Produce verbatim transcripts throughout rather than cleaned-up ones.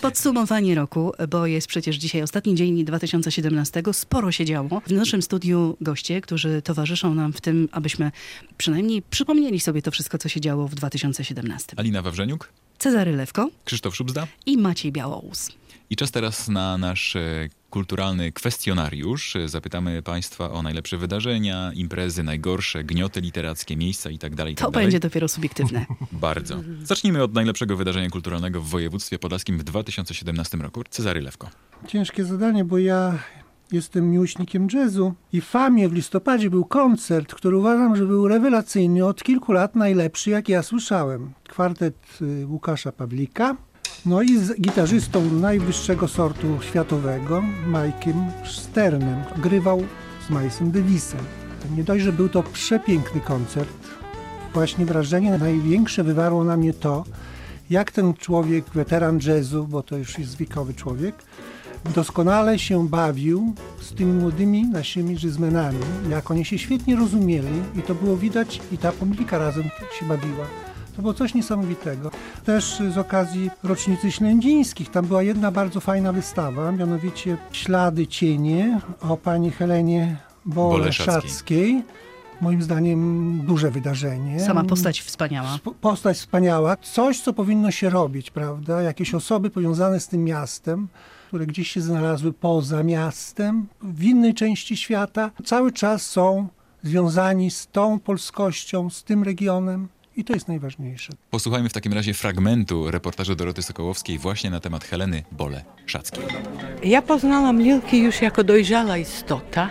Podsumowanie roku, bo jest przecież dzisiaj ostatni dzień dwa tysiące siedemnastego. Sporo się działo. W naszym studiu goście, którzy towarzyszą nam w tym, abyśmy przynajmniej przypomnieli sobie to wszystko, co się działo w dwa tysiące siedemnastym. Alina Wawrzeniuk, Cezary Lewko, Krzysztof Szubzda i Maciej Białołus. I czas teraz na nasz e, kulturalny kwestionariusz. Zapytamy Państwa o najlepsze wydarzenia, imprezy, najgorsze, gnioty literackie, miejsca i tak dalej. To będzie dopiero subiektywne. Bardzo. Zacznijmy od najlepszego wydarzenia kulturalnego w województwie podlaskim w dwa tysiące siedemnastym roku. Cezary Lewko. Ciężkie zadanie, bo ja jestem miłośnikiem jazzu i w Famie w listopadzie był koncert, który uważam, że był rewelacyjny, od kilku lat najlepszy, jak ja słyszałem. Kwartet Łukasza Pawlika. No i z gitarzystą najwyższego sortu światowego, Mike'iem Sternem. Grywał z Milesem Davisem. Nie dość, że był to przepiękny koncert. Właśnie wrażenie największe wywarło na mnie to, jak ten człowiek, weteran jazzu, bo to już jest wiekowy człowiek, doskonale się bawił z tymi młodymi naszymi jazzmenami. Jak oni się świetnie rozumieli i to było widać i ta publika razem się bawiła. To było coś niesamowitego. Też z okazji rocznicy Ślędzińskich, tam była jedna bardzo fajna wystawa, mianowicie Ślady, cienie o pani Helenie Boleszackiej. Moim zdaniem duże wydarzenie. Sama postać wspaniała. Postać wspaniała. Coś, co powinno się robić, prawda? Jakieś osoby powiązane z tym miastem, które gdzieś się znalazły poza miastem, w innej części świata, cały czas są związani z tą polskością, z tym regionem. I to jest najważniejsze. Posłuchajmy w takim razie fragmentu reportażu Doroty Sokołowskiej właśnie na temat Heleny Boleszackiej. Ja poznałam Lilkę już jako dojrzała istota.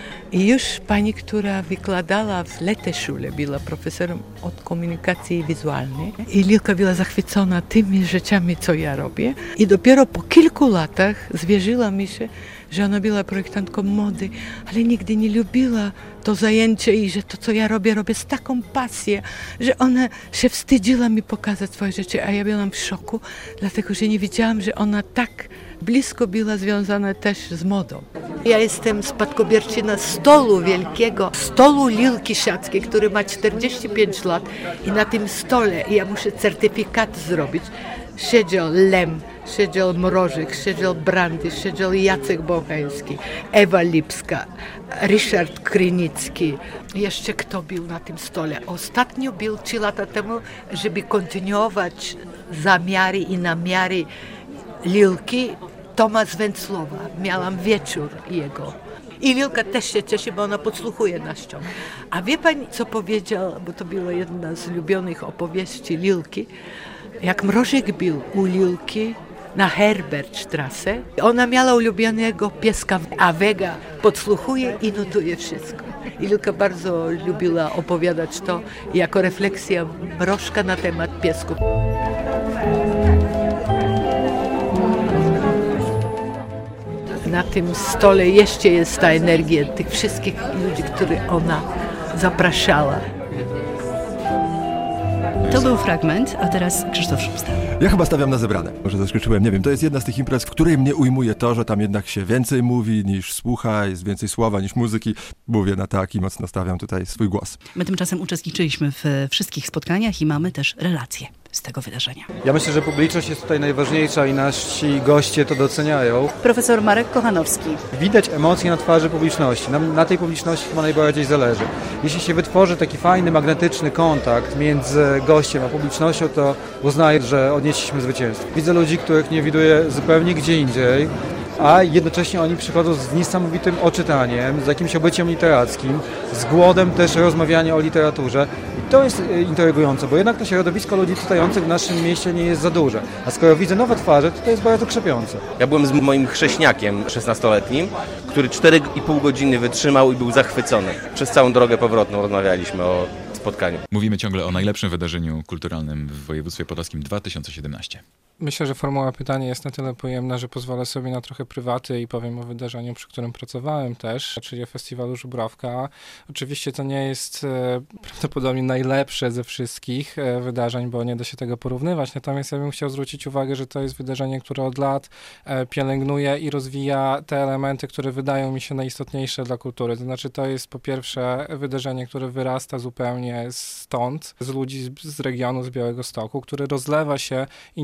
I już pani, która wykładała w Leteszule, była profesorem od komunikacji wizualnej. I Lilka była zachwycona tymi rzeczami, co ja robię. I dopiero po kilku latach zwierzyła mi się, że ona była projektantką mody, ale nigdy nie lubiła to zajęcie i że to, co ja robię, robię z taką pasją, że ona się wstydziła mi pokazać swoje rzeczy, a ja byłam w szoku, dlatego że nie wiedziałam, że ona tak blisko była związana też z modą. Ja jestem spadkobierczyna stolu wielkiego, stolu Lilki Szackiej, który ma czterdzieści pięć lat i na tym stole, ja muszę certyfikat zrobić, siedział Lem, siedział Mrożyk, siedział Brandy, siedział Jacek Bocheński, Ewa Lipska, Ryszard Krynicki. Jeszcze kto był na tym stole? Ostatnio był trzy lata temu, żeby kontynuować zamiary i namiary Lilki, Tomasz Węcłowa. Miałam wieczór jego. I Lilka też się cieszy, bo ona podsłuchuje nas ciągle. A wie pani, co powiedział, bo to była jedna z ulubionych opowieści Lilki, jak Mrożek był u Lilki na Herbertstrasse. Ona miała ulubionego pieska, a Wega podsłuchuje i notuje wszystko. I Lilka bardzo lubiła opowiadać to jako refleksja Mrożka na temat piesków. Na tym stole jeszcze jest ta energia tych wszystkich ludzi, których ona zapraszała. To był fragment, a teraz Krzysztof Szubzda. Ja chyba stawiam na zebrane. Może zaskoczyłem, nie wiem. To jest jedna z tych imprez, w której mnie ujmuje to, że tam jednak się więcej mówi niż słucha, jest więcej słowa niż muzyki. Mówię na tak i mocno stawiam tutaj swój głos. My tymczasem uczestniczyliśmy w wszystkich spotkaniach i mamy też relacje z tego wydarzenia. Ja myślę, że publiczność jest tutaj najważniejsza i nasi goście to doceniają. Profesor Marek Kochanowski. Widać emocje na twarzy publiczności. Na, na tej publiczności chyba najbardziej zależy. Jeśli się wytworzy taki fajny, magnetyczny kontakt między gościem a publicznością, to uznaję, że odnieśliśmy zwycięstwo. Widzę ludzi, których nie widuję zupełnie gdzie indziej, a jednocześnie oni przychodzą z niesamowitym oczytaniem, z jakimś obyciem literackim, z głodem też rozmawiania o literaturze. I to jest intrygujące, bo jednak to środowisko ludzi czytających w naszym mieście nie jest za duże. A skoro widzę nowe twarze, to to jest bardzo krzepiące. Ja byłem z moim chrześniakiem szesnastoletnim, który cztery i pół godziny wytrzymał i był zachwycony. Przez całą drogę powrotną rozmawialiśmy o spotkaniu. Mówimy ciągle o najlepszym wydarzeniu kulturalnym w województwie podlaskim dwa tysiące siedemnastym. Myślę, że formuła pytania jest na tyle pojemna, że pozwolę sobie na trochę prywaty i powiem o wydarzeniu, przy którym pracowałem też, czyli o festiwalu Żubrowka. Oczywiście to nie jest e, prawdopodobnie najlepsze ze wszystkich e, wydarzeń, bo nie da się tego porównywać, natomiast ja bym chciał zwrócić uwagę, że to jest wydarzenie, które od lat e, pielęgnuje i rozwija te elementy, które wydają mi się najistotniejsze dla kultury. To znaczy to jest po pierwsze wydarzenie, które wyrasta zupełnie stąd, z ludzi z, z regionu, z Białegostoku, które rozlewa się i nie dzieje się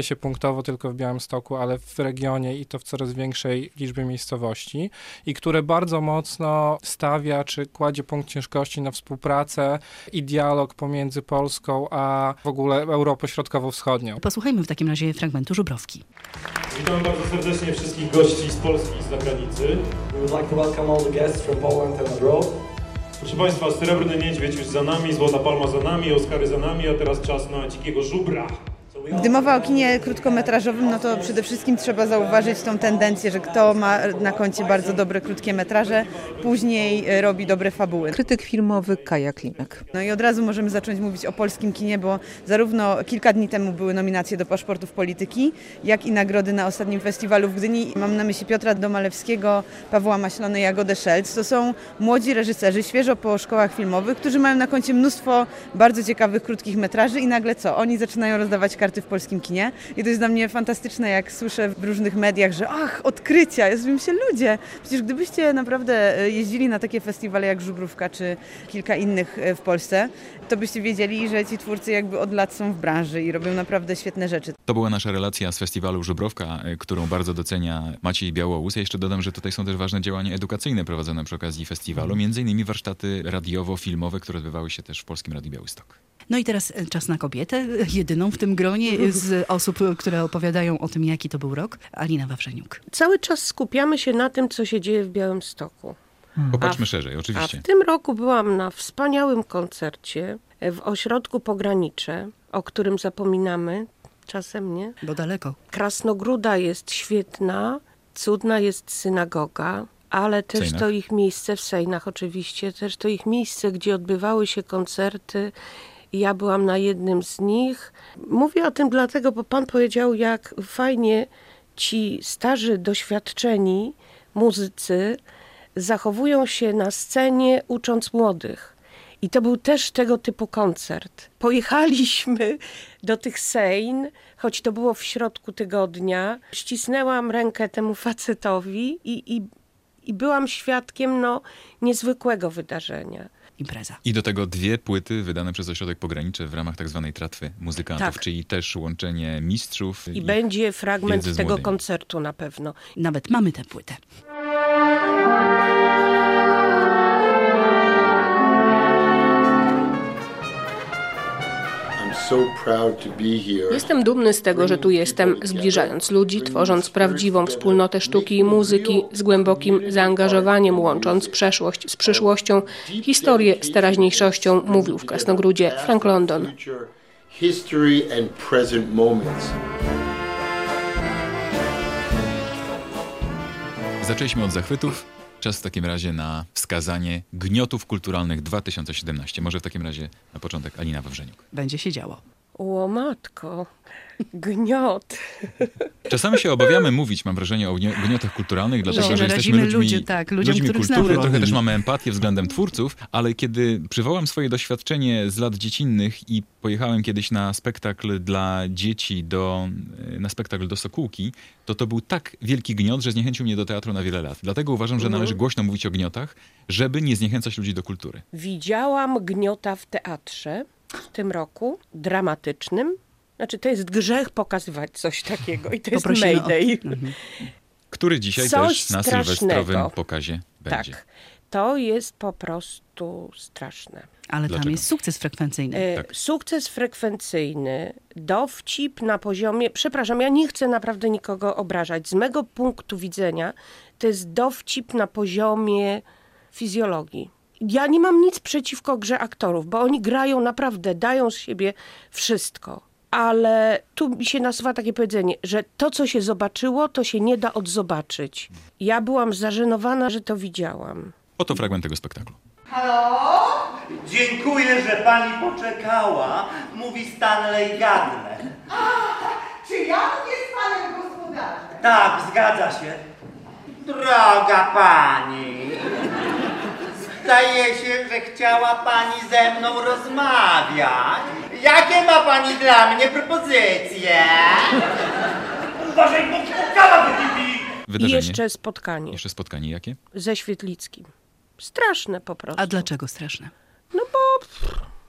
się punktowo tylko w Białymstoku, ale w regionie i to w coraz większej liczbie miejscowości i które bardzo mocno stawia czy kładzie punkt ciężkości na współpracę i dialog pomiędzy Polską a w ogóle Europą Środkowo-Wschodnią. Posłuchajmy w takim razie fragmentu Żubrowki. Witam bardzo serdecznie wszystkich gości z Polski i z zagranicy. We would like to welcome all the guests from Poland and abroad. Proszę Państwa, Srebrny Niedźwiedź już za nami, Złota Palma za nami, Oscary za nami, a teraz czas na Dzikiego Żubra. Gdy mowa o kinie krótkometrażowym, no to przede wszystkim trzeba zauważyć tą tendencję, że kto ma na koncie bardzo dobre krótkie metraże, później robi dobre fabuły. Krytyk filmowy Kaja Klimek. No i od razu możemy zacząć mówić o polskim kinie, bo zarówno kilka dni temu były nominacje do Paszportów Polityki, jak i nagrody na ostatnim festiwalu w Gdyni. Mam na myśli Piotra Domalewskiego, Pawła Maślony i Jagodę Szelc. To są młodzi reżyserzy, świeżo po szkołach filmowych, którzy mają na koncie mnóstwo bardzo ciekawych krótkich metraży i nagle co? Oni zaczynają rozdawać karty w polskim kinie i to jest dla mnie fantastyczne, jak słyszę w różnych mediach, że ach, odkrycia, ja zwijam się ludzie. Przecież gdybyście naprawdę jeździli na takie festiwale jak Żubrówka czy kilka innych w Polsce, to byście wiedzieli, że ci twórcy jakby od lat są w branży i robią naprawdę świetne rzeczy. To była nasza relacja z festiwalu Żubrowka, którą bardzo docenia Maciej Białołus. Ja jeszcze dodam, że tutaj są też ważne działania edukacyjne prowadzone przy okazji festiwalu, między innymi warsztaty radiowo-filmowe, które odbywały się też w Polskim Radiu Białystok. No i teraz czas na kobietę, jedyną w tym gronie z osób, które opowiadają o tym, jaki to był rok. Alina Wawrzeniuk. Cały czas skupiamy się na tym, co się dzieje w Białymstoku. Popatrzmy a w, szerzej, oczywiście. A w tym roku byłam na wspaniałym koncercie w ośrodku Pogranicze, o którym zapominamy czasem, nie? Bo daleko. Krasnogróda jest świetna, cudna jest synagoga, ale też Sejnach. to ich miejsce w Sejnach oczywiście, też to ich miejsce, gdzie odbywały się koncerty. Ja byłam na jednym z nich. Mówię o tym dlatego, bo pan powiedział, jak fajnie ci starzy, doświadczeni muzycy zachowują się na scenie, ucząc młodych. I to był też tego typu koncert. Pojechaliśmy do tych Sejn, choć to było w środku tygodnia. Ścisnęłam rękę temu facetowi i, i, i byłam świadkiem no, niezwykłego wydarzenia. Impreza. I do tego dwie płyty wydane przez Ośrodek Pogranicze w ramach tak zwanej tratwy muzykantów, Tak. czyli też łączenie mistrzów. I będzie fragment wiedzy z tego młodymi. koncertu na pewno. Nawet mamy tę płytę. Jestem dumny z tego, że tu jestem, zbliżając ludzi, tworząc prawdziwą wspólnotę sztuki i muzyki, z głębokim zaangażowaniem łącząc przeszłość z przyszłością, historię z teraźniejszością, mówił w Krasnogródzie Frank London. Zaczęliśmy od zachwytów. Czas w takim razie na wskazanie gniotów kulturalnych dwa tysiące siedemnaście. Może w takim razie na początek Alina Wawrzeniuk. Będzie się działo. Łomatko, gniot. Czasami się obawiamy mówić, mam wrażenie, o gnio- gniotach kulturalnych, dlatego No, że jesteśmy ludźmi, ludzie, tak, ludziom, ludźmi których kultury, znamy. trochę też mamy empatię względem twórców, ale kiedy przywołam swoje doświadczenie z lat dziecinnych i pojechałem kiedyś na spektakl dla dzieci, do, na spektakl do Sokółki, to to był tak wielki gniot, że zniechęcił mnie do teatru na wiele lat. Dlatego uważam, że Mhm. należy głośno mówić o gniotach, żeby nie zniechęcać ludzi do kultury. Widziałam gniota w teatrze w tym roku, dramatycznym. Znaczy, to jest grzech pokazywać coś takiego i to jest Poprosimy o- Mayday. Mhm. Który dzisiaj Coś też na strasznego. sylwestrowym pokazie będzie. Tak, to jest po prostu straszne. Ale Dlaczego? tam jest sukces frekwencyjny. E, Tak. Sukces frekwencyjny, dowcip na poziomie, przepraszam, ja nie chcę naprawdę nikogo obrażać. Z mego punktu widzenia to jest dowcip na poziomie fizjologii. Ja nie mam nic przeciwko grze aktorów, bo oni grają naprawdę, dają z siebie wszystko. Ale tu mi się nasuwa takie powiedzenie, że to, co się zobaczyło, to się nie da odzobaczyć. Ja byłam zażenowana, że to widziałam. Oto fragment tego spektaklu. Halo? Dziękuję, że pani poczekała, mówi Stanley Gardner. A, czy ja jest panem gospodarzem? Tak, zgadza się. Droga pani, zdaje się, że chciała pani ze mną rozmawiać. Jakie ma pani dla mnie propozycje? Uważaj, bo pukała do drzwi. I Wydarzenie. jeszcze spotkanie Jeszcze spotkanie jakie? ze Świetlickim. Straszne po prostu. A dlaczego straszne? No bo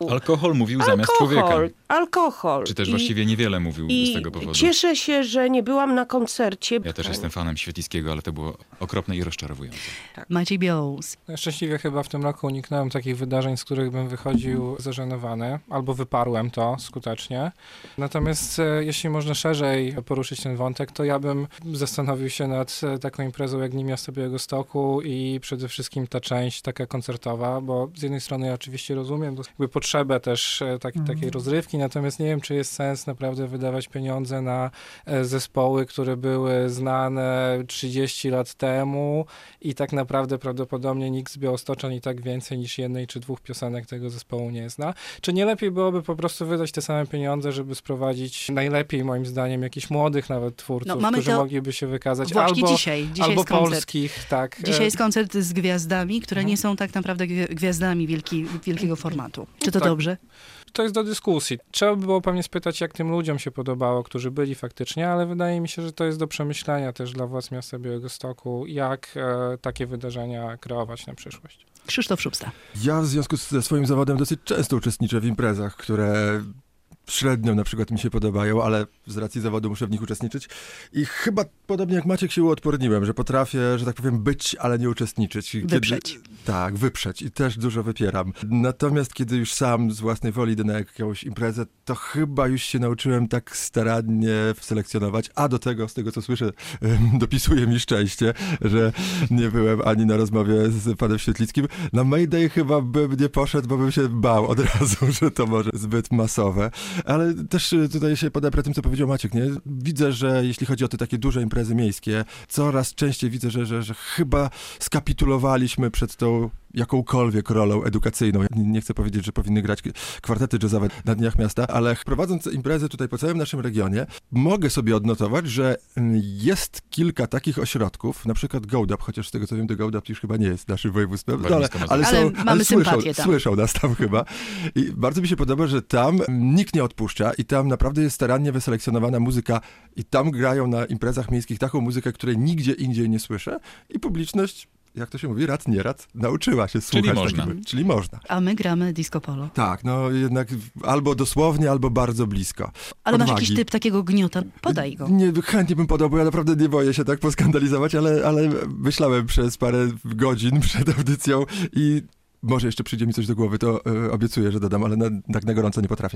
Alkohol mówił alkohol, zamiast człowieka. Alkohol. Czy też I, właściwie niewiele mówił i z tego powodu. Cieszę się, że nie byłam na koncercie. Ja też jestem fanem Świetlickiego, ale to było okropne i rozczarowujące. Tak. Maciej Białous. Ja szczęśliwie chyba w tym roku uniknąłem takich wydarzeń, z których bym wychodził zażenowany, albo wyparłem to skutecznie. Natomiast e, jeśli można szerzej poruszyć ten wątek, to ja bym zastanowił się nad e, taką imprezą jak Dni Miasta Białegostoku i przede wszystkim ta część taka koncertowa, bo z jednej strony ja oczywiście rozumiem jakby potrzebę też e, tak, takiej rozrywki, natomiast nie wiem, czy jest sens naprawdę wydawać pieniądze na e, zespoły, które były znane trzydzieści lat temu i tak naprawdę prawdopodobnie nikt z Białostoczan i tak więcej niż jednej czy dwóch piosenek tego zespołu nie zna. Czy nie lepiej byłoby po prostu wydać te same pieniądze, żeby sprowadzić najlepiej moim zdaniem jakichś młodych nawet twórców, no, którzy to... mogliby się wykazać Właśnie albo, dzisiaj. dzisiaj albo jest koncert. polskich. Tak. Dzisiaj jest koncert z gwiazdami, które nie są tak naprawdę gwiazdami wielki, wielkiego formatu. Czy to tak. dobrze? To jest do dyskusji. Trzeba by było pewnie spytać, jak tym ludziom się podobało, którzy byli faktycznie, ale wydaje mi się, że to jest do przemyślenia też dla władz miasta Białegostoku, jak e, takie wydarzenia kreować na przyszłość. Krzysztof Szubsta. Ja w związku ze swoim zawodem dosyć często uczestniczę w imprezach, które średnio na przykład mi się podobają, ale z racji zawodu muszę w nich uczestniczyć. I chyba podobnie jak Maciek się uodporniłem, że potrafię, że tak powiem, być, ale nie uczestniczyć. Kiedy, wyprzeć. Tak, wyprzeć. I też dużo wypieram. Natomiast kiedy już sam z własnej woli idę na jakąś imprezę, to chyba już się nauczyłem tak starannie selekcjonować, a do tego, z tego co słyszę, dopisuje mi szczęście, że nie byłem ani na rozmowie z panem Świetlickim. Na Mayday chyba bym nie poszedł, bo bym się bał od razu, że to może zbyt masowe. Ale też tutaj się podeprę tym, co powiedział Maciek, nie? Widzę, że jeśli chodzi o te takie duże imprezy miejskie, coraz częściej widzę, że, że, że chyba skapitulowaliśmy przed tą jakąkolwiek rolą edukacyjną. Nie chcę powiedzieć, że powinny grać kwartety jazzowe na Dniach Miasta, ale prowadząc imprezy tutaj po całym naszym regionie, mogę sobie odnotować, że jest kilka takich ośrodków, na przykład GoDap, chociaż z tego co wiem, to GoDap już chyba nie jest naszym województwem, no, ale, ale, są, ale, ale słyszą, tam. słyszą nas tam chyba. I bardzo mi się podoba, że tam nikt nie odpuszcza i tam naprawdę jest starannie wyselekcjonowana muzyka i tam grają na imprezach miejskich taką muzykę, której nigdzie indziej nie słyszę i publiczność, jak to się mówi, rad, nie rad, nauczyła się słuchać. Czyli można. Takim, czyli można. A my gramy disco polo. Tak, no jednak albo dosłownie, albo bardzo blisko. Ale Odwagi. masz jakiś typ takiego gniota? Podaj go. Nie, chętnie bym podał, bo ja naprawdę nie boję się tak poskandalizować, ale, ale myślałem przez parę godzin przed audycją i może jeszcze przyjdzie mi coś do głowy, to y, obiecuję, że dodam, ale na, tak na gorąco nie potrafię.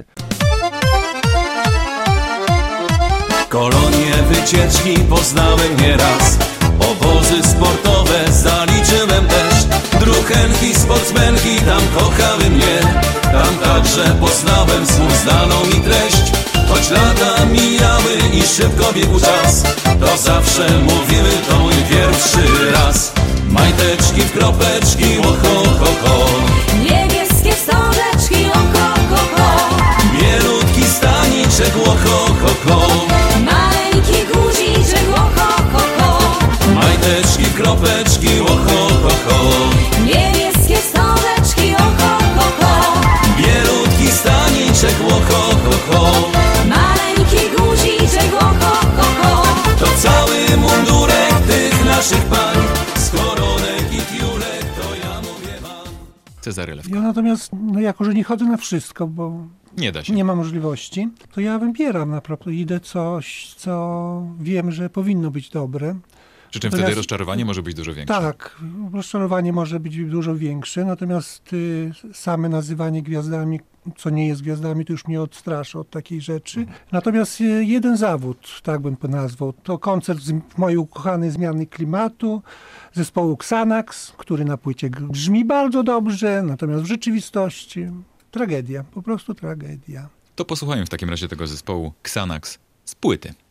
Kolonie, wycieczki poznałem nieraz, obozy sportowe zaliczyłem też. Druchenki, sportsmenki tam kochały mnie, tam także poznałem słów znaną mi treść. Choć lata mijały i szybko biegł czas, to zawsze mówiły to mój pierwszy raz. Majteczki w kropeczki, oho, ho, ho. Niebieskie wstążeczki, oho, ho, ho. Bielutki staniczek, oho, ho, ho. Maleńki guziczek, oho, ho, ho. Majteczki w kropeczki, oho, ho, ho. Niebieskie wstążeczki, oho, ho, ho. Bielutki staniczek, oho, ho, ho. Maleńki guziczek, oho, ho, ho. To cały mundurek tych naszych pań, z koronek i tiulek, to ja mówię wam. Cezary Lewko. Ja natomiast, no jako że nie chodzę na wszystko, bo nie da się. Nie ma możliwości, to ja wybieram naprawdę, idę coś, co wiem, że powinno być dobre. Przy czym wtedy rozczarowanie może być dużo większe. Tak, rozczarowanie może być dużo większe, natomiast y, same nazywanie gwiazdami, co nie jest gwiazdami, to już mnie odstrasza od takiej rzeczy. Mhm. Natomiast y, jeden zawód, tak bym to nazwał, to koncert z mojej ukochanej Zmiany Klimatu, zespołu Xanax, który na płycie brzmi bardzo dobrze, natomiast w rzeczywistości tragedia, po prostu tragedia. To posłuchajmy w takim razie tego zespołu Xanax z płyty.